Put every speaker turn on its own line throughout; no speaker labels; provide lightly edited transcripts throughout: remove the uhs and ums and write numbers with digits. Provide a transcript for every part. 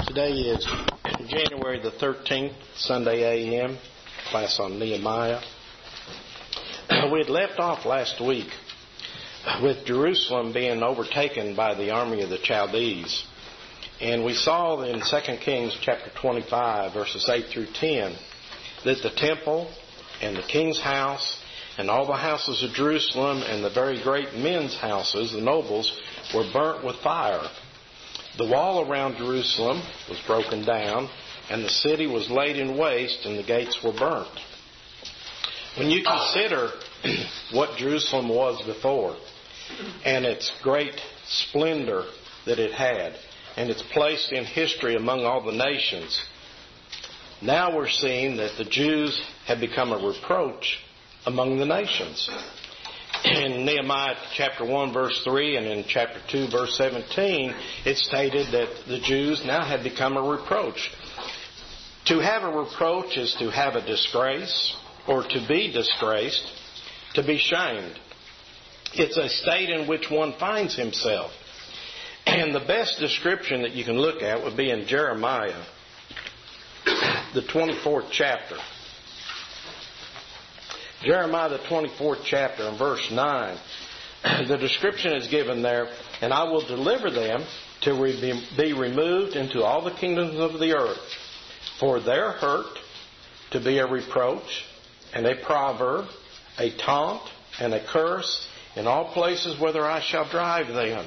Today is January the 13th, Sunday a.m., class on Nehemiah. We had left off last week with Jerusalem being overtaken by the army of the Chaldees. And we saw in 2 Kings chapter 25, verses 8 through 10, that the temple and the king's house and all the houses of Jerusalem and the very great men's houses, the nobles, were burnt with fire. The wall around Jerusalem was broken down, and the city was laid in waste, and the gates were burnt. When you consider what Jerusalem was before, and its great splendor that it had, and its place in history among all the nations, now we're seeing that the Jews have become a reproach among the nations. In Nehemiah chapter 1 verse 3 and in chapter 2 verse 17, it stated that the Jews now had become a reproach. To have a reproach is to have a disgrace, or to be disgraced, to be shamed. It's a state in which one finds himself. And the best description that you can look at would be in Jeremiah, the 24th chapter. Jeremiah, the 24th chapter, and verse 9. The description is given there, and I will deliver them to be removed into all the kingdoms of the earth, for their hurt to be a reproach and a proverb, a taunt and a curse in all places whither I shall drive them.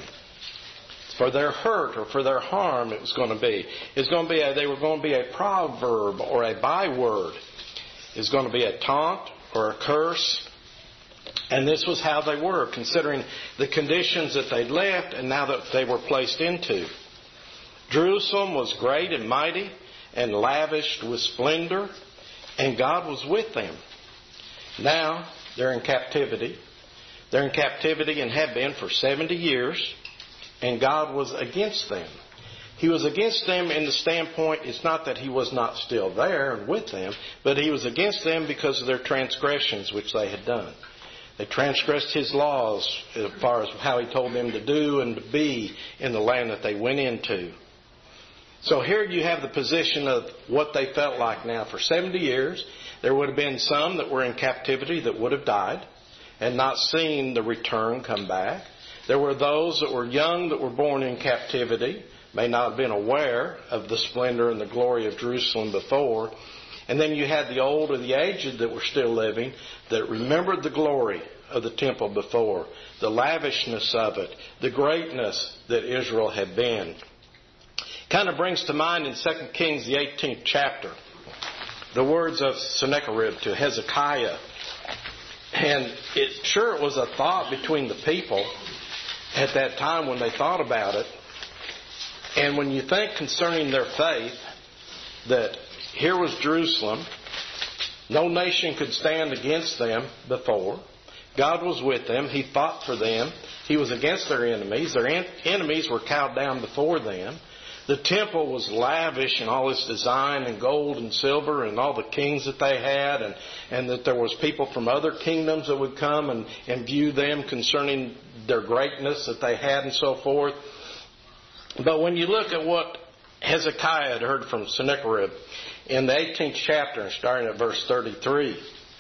For their hurt or for their harm it was going to be. They were going to be a proverb or a byword. It's going to be a taunt or a curse. And this was how they were, considering the conditions that they'd left and now that they were placed into. Jerusalem was great and mighty and lavished with splendor, and God was with them. Now they're in captivity. They're in captivity and have been for 70 years, and God was against them. He was against them in the standpoint, it's not that He was not still there and with them, but He was against them because of their transgressions which they had done. They transgressed His laws as far as how He told them to do and to be in the land that they went into. So here you have the position of what they felt like now. For 70 years, there would have been some that were in captivity that would have died and not seen the return come back. There were those that were young that were born in captivity, may not have been aware of the splendor and the glory of Jerusalem before. And then you had the old and the aged that were still living, that remembered the glory of the temple before, the lavishness of it, the greatness that Israel had been. Kind of brings to mind in 2 Kings, the 18th chapter, the words of Sennacherib to Hezekiah. And it was a thought between the people at that time when they thought about it. And when you think concerning their faith, that here was Jerusalem, no nation could stand against them before. God was with them. He fought for them. He was against their enemies. Their enemies were cowed down before them. The temple was lavish in all its design and gold and silver and all the kings that they had, and that there was people from other kingdoms that would come and view them concerning their greatness that they had and so forth. But when you look at what Hezekiah had heard from Sennacherib in the 18th chapter, starting at verse 33,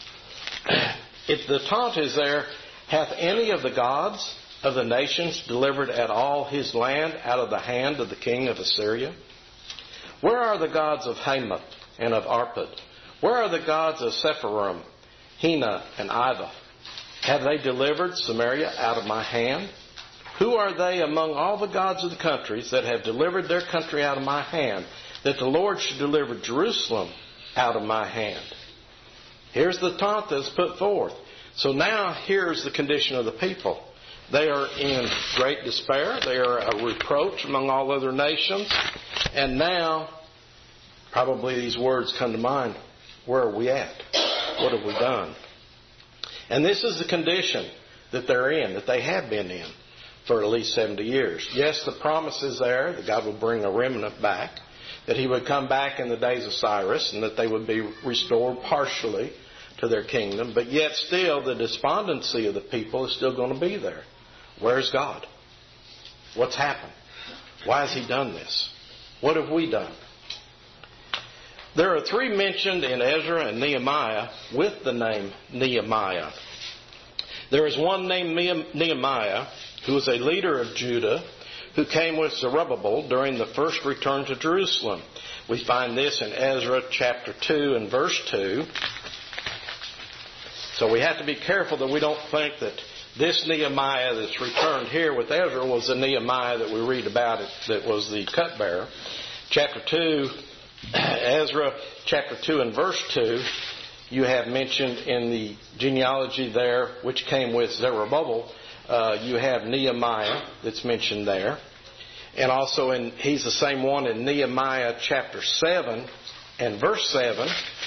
the taunt is there, hath any of the gods of the nations delivered at all his land out of the hand of the king of Assyria? Where are the gods of Hamath and of Arpad? Where are the gods of Sepharvaim, Hena, and Ivah? Have they delivered Samaria out of my hand? Who are they among all the gods of the countries that have delivered their country out of my hand, that the Lord should deliver Jerusalem out of my hand? Here's the taunt that's put forth. So now here's the condition of the people. They are in great despair. They are a reproach among all other nations. And now, probably these words come to mind. Where are we at? What have we done? And this is the condition that they're in, that they have been in for at least 70 years. Yes, the promise is there that God will bring a remnant back, that He would come back in the days of Cyrus, and that they would be restored partially to their kingdom. But yet still, the despondency of the people is still going to be there. Where's God? What's happened? Why has He done this? What have we done? There are three mentioned in Ezra and Nehemiah with the name Nehemiah. There is one named Nehemiah, who was a leader of Judah, who came with Zerubbabel during the first return to Jerusalem. We find this in Ezra chapter 2 and verse 2. So we have to be careful that we don't think that this Nehemiah that's returned here with Ezra was the Nehemiah that we read about that was the cupbearer. Chapter 2, Ezra chapter 2 and verse 2, you have mentioned in the genealogy there, which came with Zerubbabel, you have Nehemiah that's mentioned there. And also he's the same one in Nehemiah chapter 7 and verse 7.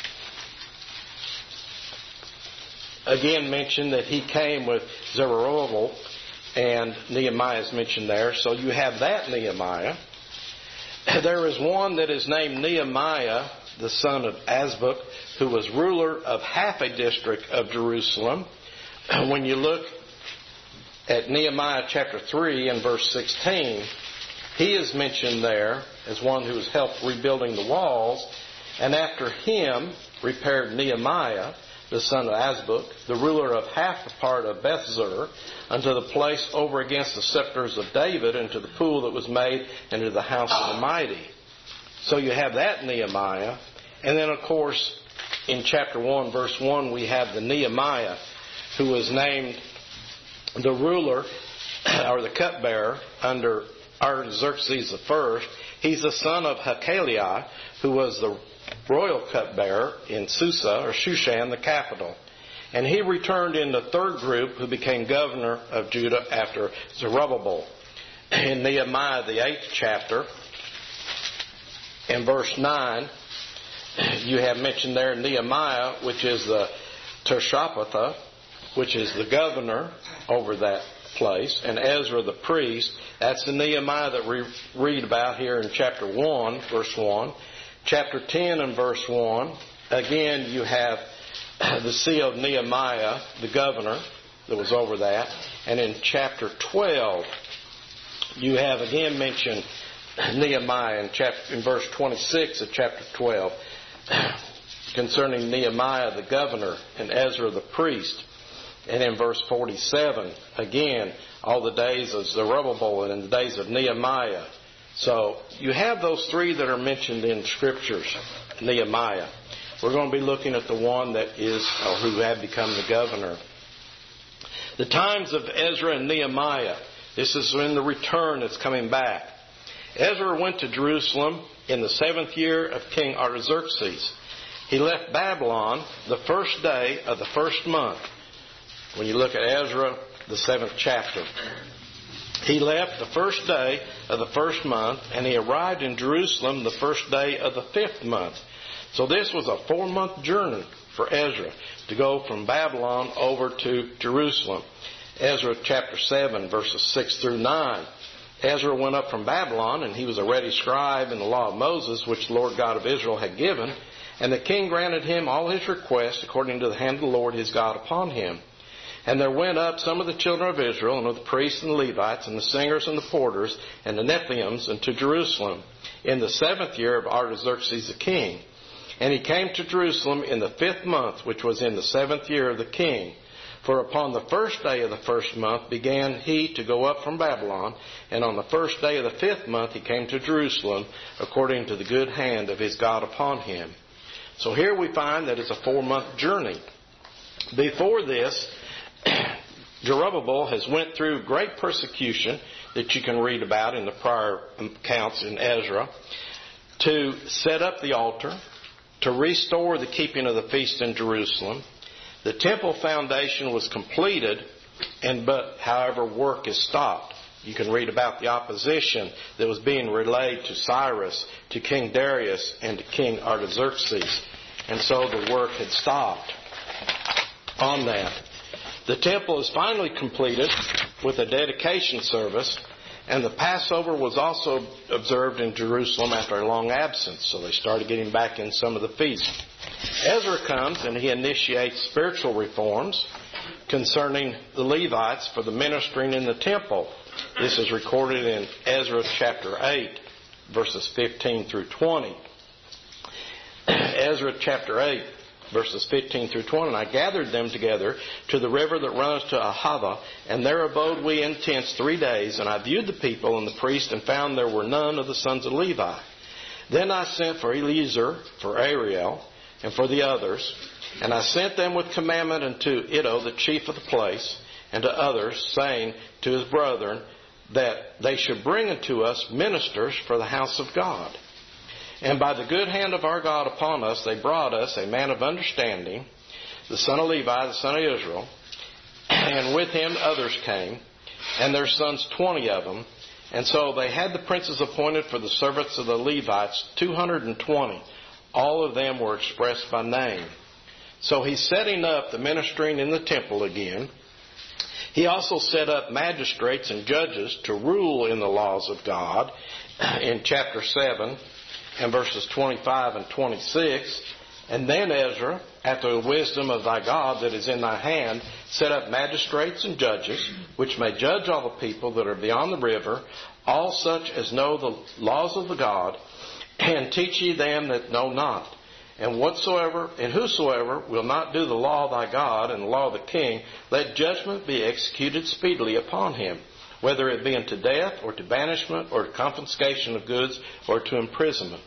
Again mentioned that he came with Zerubbabel, and Nehemiah is mentioned there. So you have that Nehemiah. There is one that is named Nehemiah, the son of Azbuk, who was ruler of half a district of Jerusalem. When you look at Nehemiah chapter 3 and verse 16, he is mentioned there as one who has helped rebuilding the walls. And after him repaired Nehemiah, the son of Azbuk, the ruler of half the part of Bethzur, unto the place over against the scepters of David, and to the pool that was made, and to the house of the mighty. So you have that Nehemiah. And then, of course, in chapter 1, verse 1, we have the Nehemiah who was named the ruler, or the cupbearer, under Artaxerxes I. He's the son of Hakaliah, who was the royal cupbearer in Susa, or Shushan, the capital. And he returned in the third group, who became governor of Judah after Zerubbabel. In Nehemiah, the 8th chapter, in verse 9, you have mentioned there Nehemiah, which is the Tershappatha, which is the governor over that place, and Ezra the priest. That's the Nehemiah that we read about here in chapter 1, verse 1. Chapter 10 and verse 1, again you have the seal of Nehemiah, the governor, that was over that. And in chapter 12, you have again mentioned Nehemiah in verse 26 of chapter 12, concerning Nehemiah the governor and Ezra the priest. And in verse 47, again, all the days of Zerubbabel and in the days of Nehemiah. So you have those three that are mentioned in Scriptures, Nehemiah. We're going to be looking at the one that is, or who had become the governor. The times of Ezra and Nehemiah. This is in the return that's coming back. Ezra went to Jerusalem in the 7th year of King Artaxerxes. He left Babylon the first day of the first month. When you look at Ezra, the 7th chapter. He left the first day of the first month, and he arrived in Jerusalem the first day of the 5th month. So this was a 4-month journey for Ezra to go from Babylon over to Jerusalem. Ezra chapter 7, verses 6 through 9. Ezra went up from Babylon, and he was a ready scribe in the law of Moses, which the Lord God of Israel had given. And the king granted him all his requests according to the hand of the Lord his God upon him. And there went up some of the children of Israel, and of the priests and the Levites, and the singers and the porters, and the Nephilims, into Jerusalem, in the 7th year of Artaxerxes the king. And he came to Jerusalem in the 5th month, which was in the 7th year of the king. For upon the first day of the first month began he to go up from Babylon, and on the first day of the 5th month he came to Jerusalem, according to the good hand of his God upon him. So here we find that it's a 4-month journey. Before this, Zerubbabel has went through great persecution that you can read about in the prior accounts in Ezra, to set up the altar, to restore the keeping of the feast in Jerusalem. The temple foundation was completed, however, work is stopped. You can read about the opposition that was being relayed to Cyrus, to King Darius, and to King Artaxerxes. And so the work had stopped on that. The temple is finally completed with a dedication service, and the Passover was also observed in Jerusalem after a long absence, so they started getting back in some of the feasts. Ezra comes and he initiates spiritual reforms concerning the Levites for the ministering in the temple. This is recorded in Ezra chapter 8. verses 15 through 20. Ezra chapter 8, verses 15 through 20. And I gathered them together to the river that runneth to Ahava, and there abode we in tents 3 days. And I viewed the people and the priests, and found there were none of the sons of Levi. Then I sent for Eleazar, for Ariel, and for the others. And I sent them with commandment unto Iddo, the chief of the place, and to others, saying to his brethren, that they should bring unto us ministers for the house of God. And by the good hand of our God upon us, they brought us a man of understanding, the son of Levi, the son of Israel. And with him others came, and their sons 20 of them. And so they had the princes appointed for the servants of the Levites, 220. All of them were expressed by name. So he's setting up the ministering in the temple again. He also set up magistrates and judges to rule in the laws of God in chapter 7 and verses 25 and 26. And then Ezra, after the wisdom of thy God that is in thy hand, set up magistrates and judges, which may judge all the people that are beyond the river, all such as know the laws of the God, and teach ye them that know not. And whosoever will not do the law of thy God and the law of the king, let judgment be executed speedily upon him, whether it be unto death, or to banishment, or to confiscation of goods, or to imprisonment.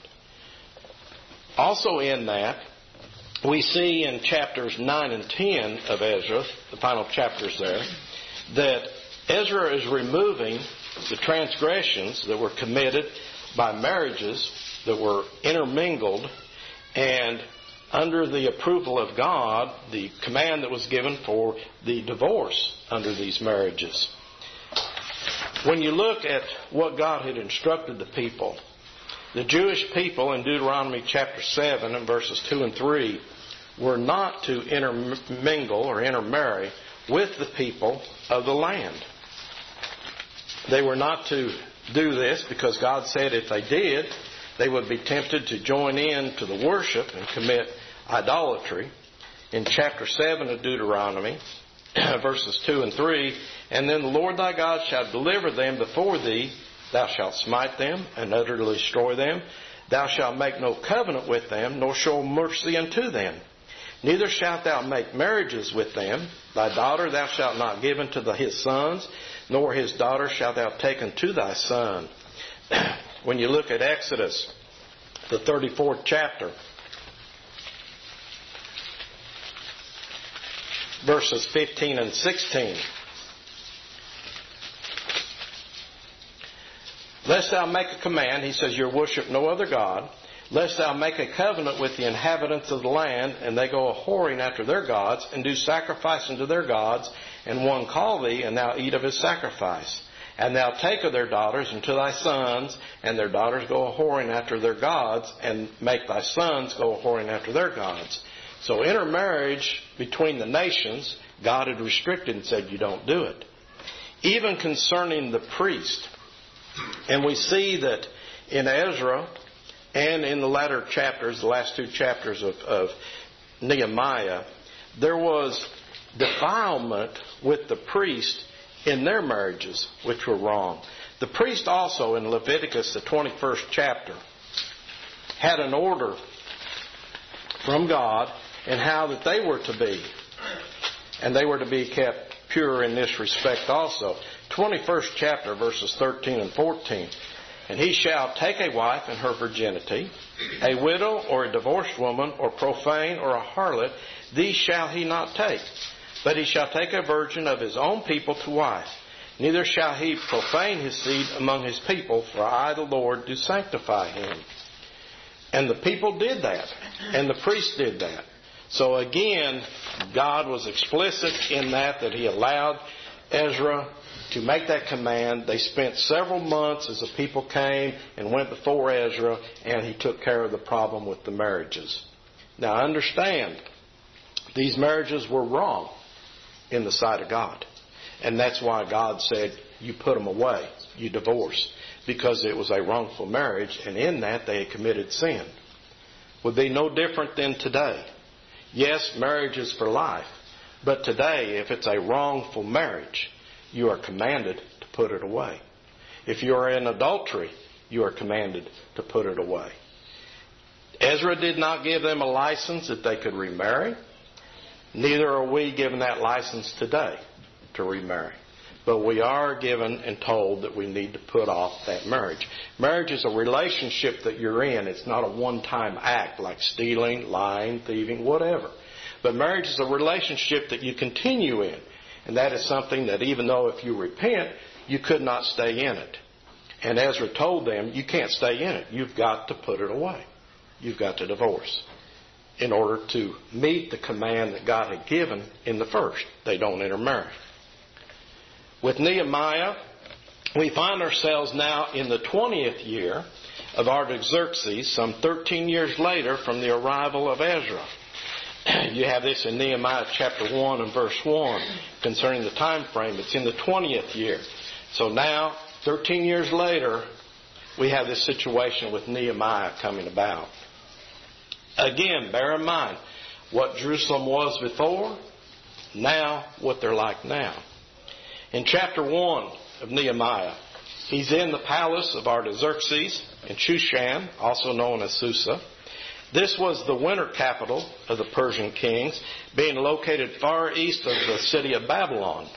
Also in that, we see in chapters 9 and 10 of Ezra, the final chapters there, that Ezra is removing the transgressions that were committed by marriages that were intermingled, and under the approval of God, the command that was given for the divorce under these marriages. When you look at what God had instructed the people, the Jewish people in Deuteronomy chapter 7 and verses 2 and 3 were not to intermingle or intermarry with the people of the land. They were not to do this because God said if they did, they would be tempted to join in to the worship and commit idolatry. In chapter 7 of Deuteronomy, verses 2 and 3, and then the Lord thy God shall deliver them before thee. Thou shalt smite them and utterly destroy them. Thou shalt make no covenant with them, nor show mercy unto them. Neither shalt thou make marriages with them. Thy daughter thou shalt not give unto his sons, nor his daughter shalt thou take unto thy son. When you look at Exodus, the 34th chapter, verses 15 and 16. Lest thou make a command, he says, you worship no other God, lest thou make a covenant with the inhabitants of the land, and they go a-whoring after their gods, and do sacrifice unto their gods, and one call thee, and thou eat of his sacrifice. And thou take of their daughters unto thy sons, and their daughters go a-whoring after their gods, and make thy sons go a-whoring after their gods. So intermarriage between the nations, God had restricted and said you don't do it. Even concerning the priest, and we see that in Ezra and in the latter chapters, the last 2 chapters of Nehemiah, there was defilement with the priest in their marriages, which were wrong. The priest also in Leviticus, the 21st chapter, had an order from God in how that they were to be. And they were to be kept pure in this respect also. 21st chapter, verses 13 and 14. And he shall take a wife in her virginity, a widow or a divorced woman, or profane or a harlot, these shall he not take. But he shall take a virgin of his own people to wife. Neither shall he profane his seed among his people, for I, the Lord, do sanctify him. And the people did that. And the priests did that. So again, God was explicit in that he allowed Ezra to make that command. They spent several months as the people came and went before Ezra, and he took care of the problem with the marriages. Now understand, these marriages were wrong in the sight of God. And that's why God said, you put them away, you divorce, because it was a wrongful marriage, and in that they had committed sin. Would be no different than today. Yes, marriage is for life, but today, if it's a wrongful marriage, you are commanded to put it away. If you are in adultery, you are commanded to put it away. Ezra did not give them a license that they could remarry. Neither are we given that license today to remarry. But we are given and told that we need to put off that marriage. Marriage is a relationship that you're in. It's not a one-time act like stealing, lying, thieving, whatever. But marriage is a relationship that you continue in. And that is something that even though if you repent, you could not stay in it. And Ezra told them, you can't stay in it. You've got to put it away. You've got to divorce in order to meet the command that God had given in the first. They don't intermarry. With Nehemiah, we find ourselves now in the 20th year of Artaxerxes, some 13 years later from the arrival of Ezra. You have this in Nehemiah chapter 1 and verse 1 concerning the time frame. It's in the 20th year. So now, 13 years later, we have this situation with Nehemiah coming about. Again, bear in mind what Jerusalem was before, now what they're like now. In chapter 1 of Nehemiah, he's in the palace of Artaxerxes in Shushan, also known as Susa. This was the winter capital of the Persian kings, being located far east of the city of Babylon.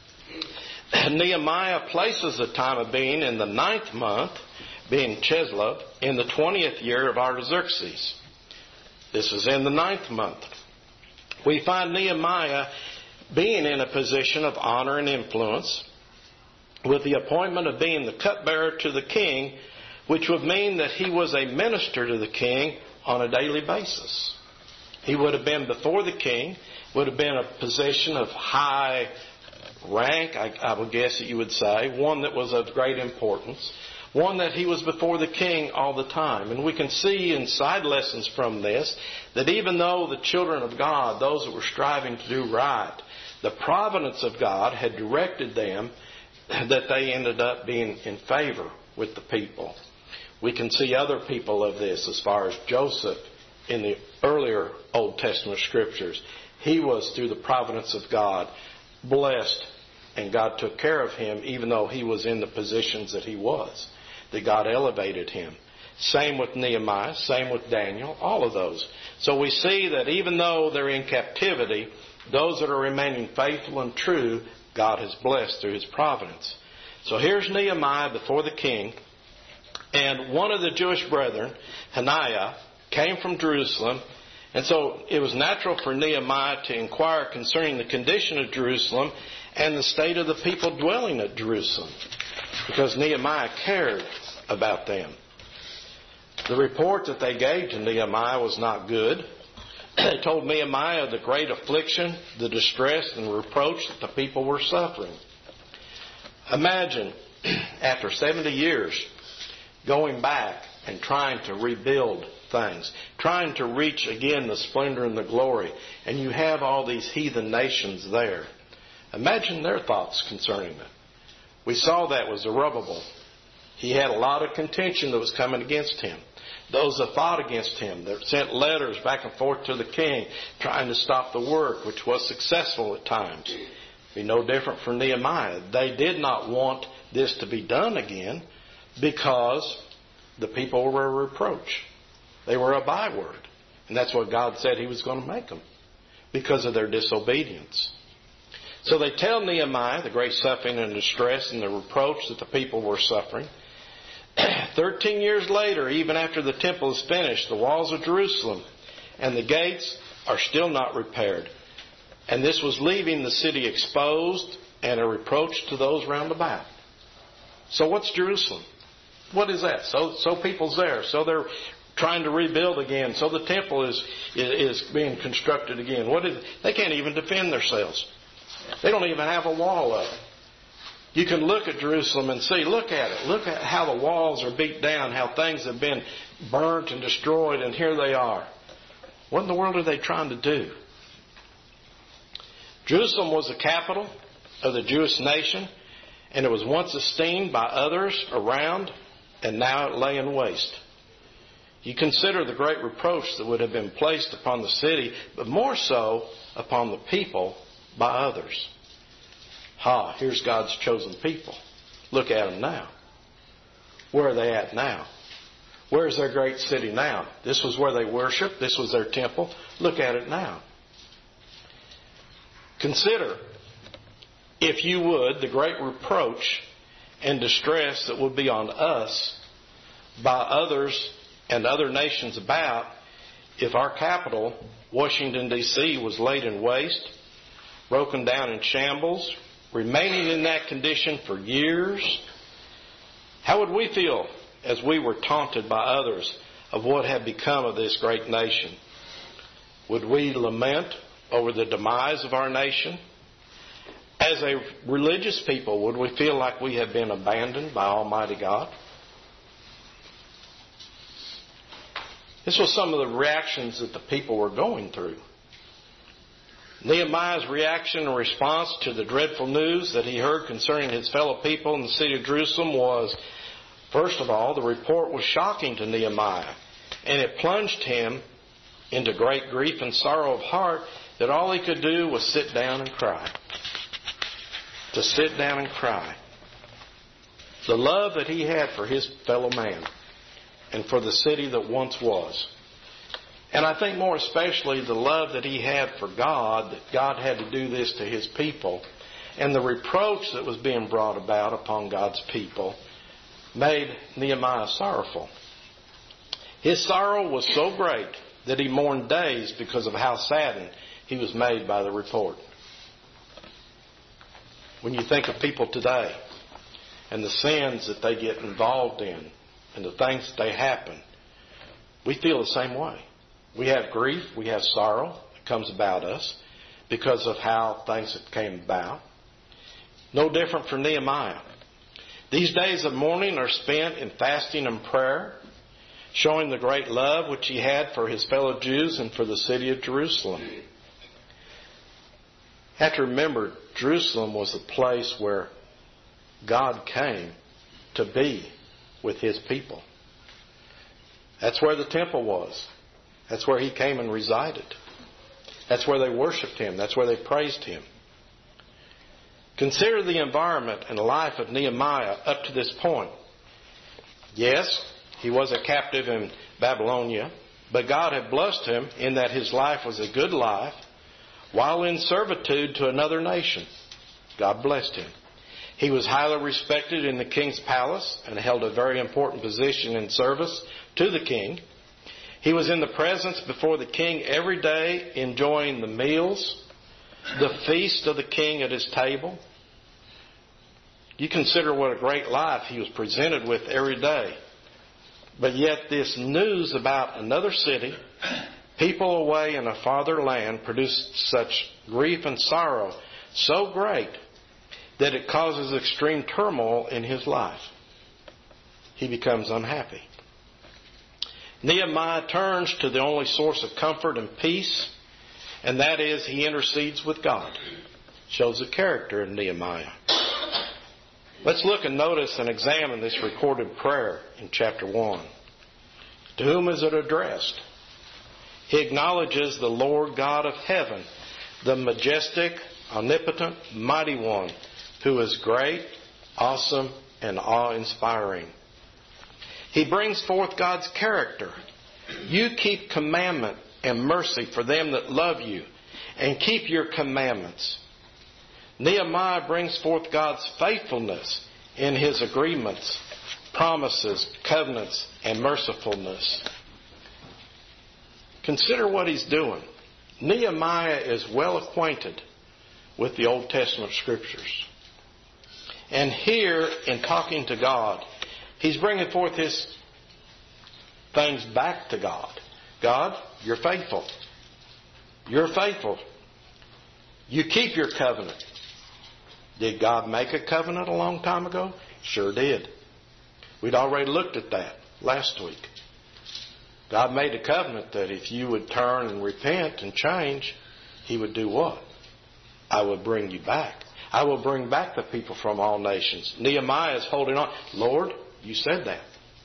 Nehemiah places the time of being in the 9th month, being Chislev, in the 20th year of Artaxerxes. This is in the 9th month. We find Nehemiah being in a position of honor and influence with the appointment of being the cupbearer to the king, which would mean that he was a minister to the king on a daily basis. He would have been before the king, would have been a position of high rank, I would guess that you would say, one that was of great importance, one that he was before the king all the time. And we can see in side lessons from this that even though the children of God, those that were striving to do right, the providence of God had directed them that they ended up being in favor with the people. We can see other people of this as far as Joseph in the earlier Old Testament scriptures. He was, through the providence of God, blessed, and God took care of him even though he was in the positions that he was, that God elevated him. Same with Nehemiah, same with Daniel, all of those. So we see that even though they're in captivity, those that are remaining faithful and true, God has blessed through His providence. So here's Nehemiah before the king, and one of the Jewish brethren, Hananiah, came from Jerusalem, and so it was natural for Nehemiah to inquire concerning the condition of Jerusalem and the state of the people dwelling at Jerusalem, because Nehemiah cared about them. The report that they gave to Nehemiah was not good. They told Nehemiah the great affliction, the distress, and reproach that the people were suffering. Imagine, after 70 years, going back and trying to rebuild things, trying to reach again the splendor and the glory, and you have all these heathen nations there. Imagine their thoughts concerning it. We saw that was Zerubbabel. He had a lot of contention that was coming against him. Those that fought against him, that sent letters back and forth to the king trying to stop the work, which was successful at times. Be no different from Nehemiah. They did not want this to be done again because the people were a reproach. They were a byword. And that's what God said He was going to make them because of their disobedience. So they tell Nehemiah the great suffering and distress and the reproach that the people were suffering. 13 years later, even after the temple is finished, the walls of Jerusalem and the gates are still not repaired. And this was leaving the city exposed and a reproach to those round about. So what's Jerusalem? What is that? So people's there. So they're trying to rebuild again. So the temple is being constructed again. They can't even defend themselves. They don't even have a wall up. You can look at Jerusalem and see, look at it. Look at how the walls are beat down, how things have been burnt and destroyed, and here they are. What in the world are they trying to do? Jerusalem was the capital of the Jewish nation, and it was once esteemed by others around, and now it lay in waste. You consider the great reproach that would have been placed upon the city, but more so upon the people by others. Here's God's chosen people. Look at them now. Where are they at now? Where is their great city now? This was where they worshiped. This was their temple. Look at it now. Consider, if you would, the great reproach and distress that would be on us by others and other nations about if our capital, Washington, D.C., was laid in waste, broken down in shambles, remaining in that condition for years. How would we feel as we were taunted by others of what had become of this great nation? Would we lament over the demise of our nation? As a religious people, would we feel like we have been abandoned by Almighty God? This was some of the reactions that the people were going through. Nehemiah's reaction and response to the dreadful news that he heard concerning his fellow people in the city of Jerusalem was, first of all, the report was shocking to Nehemiah, and it plunged him into great grief and sorrow of heart that all he could do was sit down and cry. To sit down and cry. The love that he had for his fellow man and for the city that once was. And I think more especially the love that he had for God, that God had to do this to his people, and the reproach that was being brought about upon God's people made Nehemiah sorrowful. His sorrow was so great that he mourned days because of how saddened he was made by the report. When you think of people today and the sins that they get involved in and the things that they happen, we feel the same way. We have grief, we have sorrow that comes about us because of how things came about. No different from Nehemiah. These days of mourning are spent in fasting and prayer, showing the great love which he had for his fellow Jews and for the city of Jerusalem. You have to remember, Jerusalem was the place where God came to be with his people. That's where the temple was. That's where he came and resided. That's where they worshiped him. That's where they praised him. Consider the environment and life of Nehemiah up to this point. Yes, he was a captive in Babylonia, but God had blessed him in that his life was a good life while in servitude to another nation. God blessed him. He was highly respected in the king's palace and held a very important position in service to the king. He was in the presence before the king every day, enjoying the meals, the feast of the king at his table. You consider what a great life he was presented with every day. But yet this news about another city, people away in a farther land, produced such grief and sorrow so great that it causes extreme turmoil in his life. He becomes unhappy. Nehemiah turns to the only source of comfort and peace, and that is he intercedes with God. Shows the character of Nehemiah. Let's look and notice and examine this recorded prayer in chapter 1. To whom is it addressed? He acknowledges the Lord God of heaven, the majestic, omnipotent, mighty one, who is great, awesome, and awe-inspiring. He brings forth God's character. You keep commandment and mercy for them that love you, and keep your commandments. Nehemiah brings forth God's faithfulness in his agreements, promises, covenants, and mercifulness. Consider what he's doing. Nehemiah is well acquainted with the Old Testament scriptures. And here, in talking to God, he's bringing forth his things back to God. God, you're faithful. You're faithful. You keep your covenant. Did God make a covenant a long time ago? Sure did. We'd already looked at that last week. God made a covenant that if you would turn and repent and change, he would do what? I will bring you back. I will bring back the people from all nations. Nehemiah is holding on. Lord, you said that.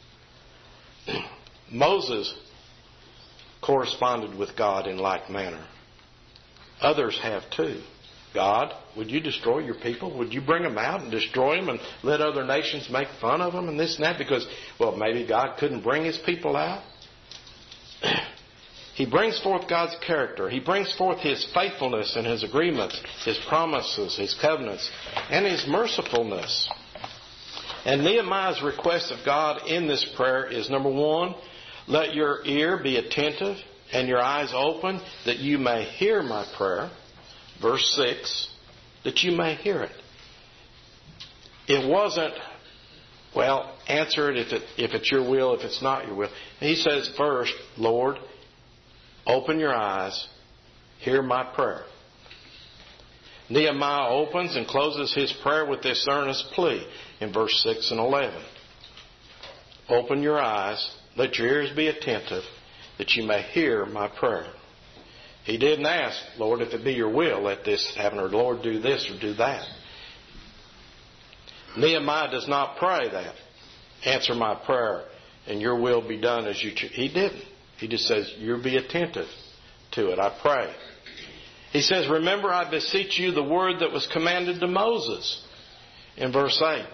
Moses corresponded with God in like manner. Others have too. God, would you destroy your people? Would you bring them out and destroy them and let other nations make fun of them and this and that? Because, well, maybe God couldn't bring His people out. He brings forth God's character. He brings forth His faithfulness and His agreements, His promises, His covenants, and His mercifulness. And Nehemiah's request of God in this prayer is, number one, let your ear be attentive and your eyes open that you may hear my prayer. Verse 6, that you may hear it. It wasn't, well, answer it if it's your will, if it's not your will. He says first, Lord, open your eyes, hear my prayer. Nehemiah opens and closes his prayer with this earnest plea in verse 6 and 11. Open your eyes, let your ears be attentive, that you may hear my prayer. He didn't ask, Lord, if it be your will, let this happen, or Lord, do this or do that. Nehemiah does not pray that. Answer my prayer and your will be done as you choose. He didn't. He just says, you be attentive to it, I pray. He says, remember, I beseech you the word that was commanded to Moses in verse 8.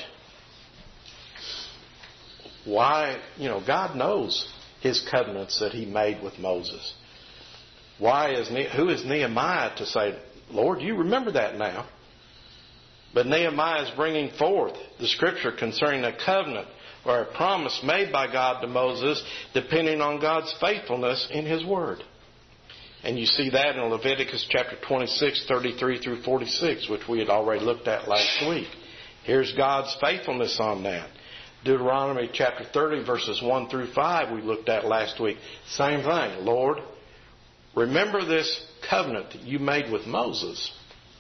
Why? God knows His covenants that He made with Moses. Who is Nehemiah to say, Lord, you remember that now? But Nehemiah is bringing forth the Scripture concerning a covenant or a promise made by God to Moses depending on God's faithfulness in His Word. And you see that in Leviticus chapter 26, 33 through 46, which we had already looked at last week. Here's God's faithfulness on that. Deuteronomy chapter 30, verses 1 through 5, we looked at last week. Same thing. Lord, remember this covenant that you made with Moses.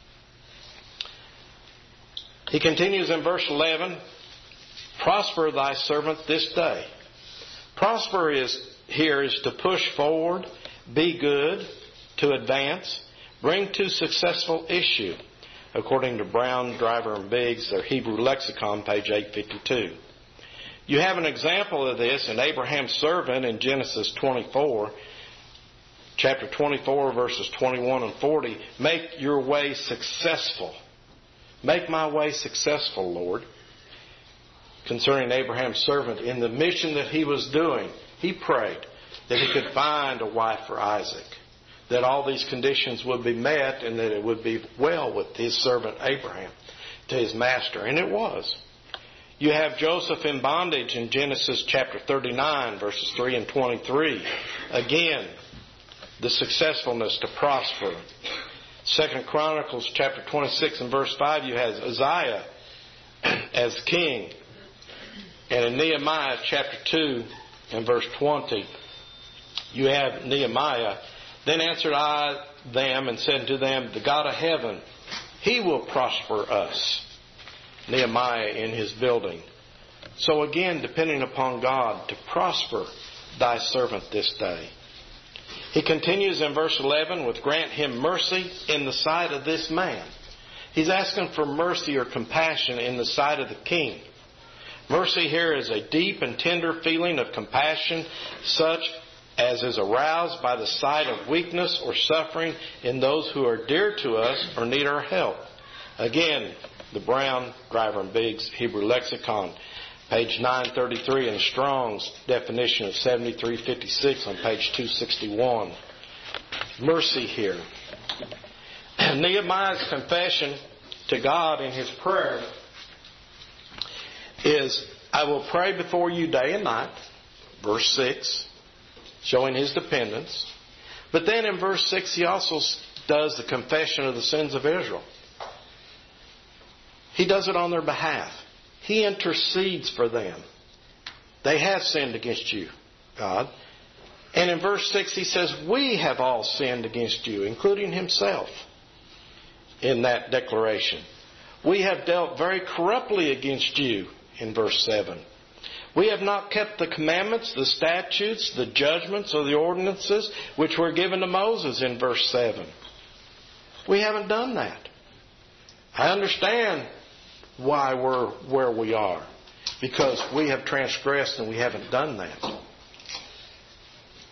He continues in verse 11, prosper thy servant this day. Prosper is to push forward, be good, to advance, bring to successful issue, according to Brown, Driver, and Biggs, their Hebrew lexicon, page 852. You have an example of this in Abraham's servant in Genesis 24, chapter 24, verses 21 and 40. Make your way successful. Make my way successful, Lord. Concerning Abraham's servant, in the mission that he was doing, he prayed that he could find a wife for Isaac, that all these conditions would be met and that it would be well with his servant Abraham to his master. And it was. You have Joseph in bondage in Genesis chapter 39, verses 3 and 23. Again, the successfulness to prosper. 2 Chronicles chapter 26 and verse 5, you have Uzziah as king. And in Nehemiah chapter 2 and verse 20, you have Nehemiah. Then answered I them and said to them, the God of heaven, He will prosper us. Nehemiah in his building. So again, depending upon God to prosper thy servant this day. He continues in verse 11 with grant him mercy in the sight of this man. He's asking for mercy or compassion in the sight of the king. Mercy here is a deep and tender feeling of compassion, such as is aroused by the sight of weakness or suffering in those who are dear to us or need our help. Again, the Brown, Driver, and Biggs Hebrew Lexicon, page 933, and Strong's definition of 7356 on page 261. Mercy here. Nehemiah's confession to God in his prayer is, I will pray before you day and night, verse 6, showing his dependence. But then in verse 6 he also does the confession of the sins of Israel. He does it on their behalf. He intercedes for them. They have sinned against you, God. And in verse 6 he says, we have all sinned against you, including himself, in that declaration. We have dealt very corruptly against you, in verse 7. We have not kept the commandments, the statutes, the judgments, or the ordinances which were given to Moses, in verse 7. We haven't done that. I understand why we're where we are, because we have transgressed and we haven't done that.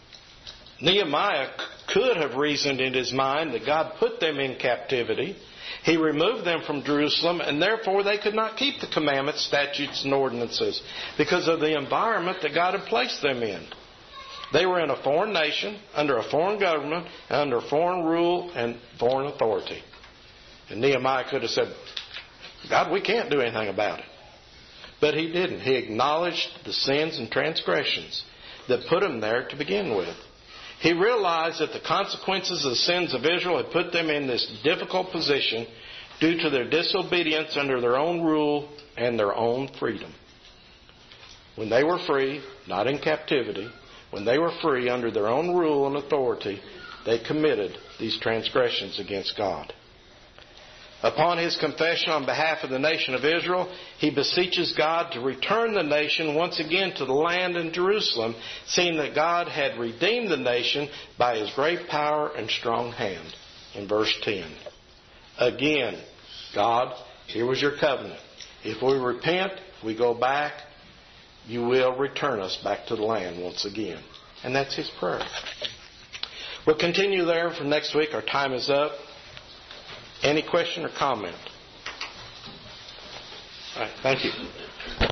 Nehemiah could have reasoned in his mind that God put them in captivity He removed them from Jerusalem, and therefore they could not keep the commandments, statutes, and ordinances because of the environment that God had placed them in. They were in a foreign nation, under a foreign government, under foreign rule and foreign authority. And Nehemiah could have said, God, we can't do anything about it. But he didn't. He acknowledged the sins and transgressions that put him there to begin with. He realized that the consequences of the sins of Israel had put them in this difficult position due to their disobedience under their own rule and their own freedom. When they were free, not in captivity, when they were free under their own rule and authority, they committed these transgressions against God. Upon his confession on behalf of the nation of Israel, he beseeches God to return the nation once again to the land in Jerusalem, seeing that God had redeemed the nation by his great power and strong hand. In verse 10. Again, God, here was your covenant. If we repent, if we go back, you will return us back to the land once again. And that's his prayer. We'll continue there for next week. Our time is up. Any question or comment? All right, thank you.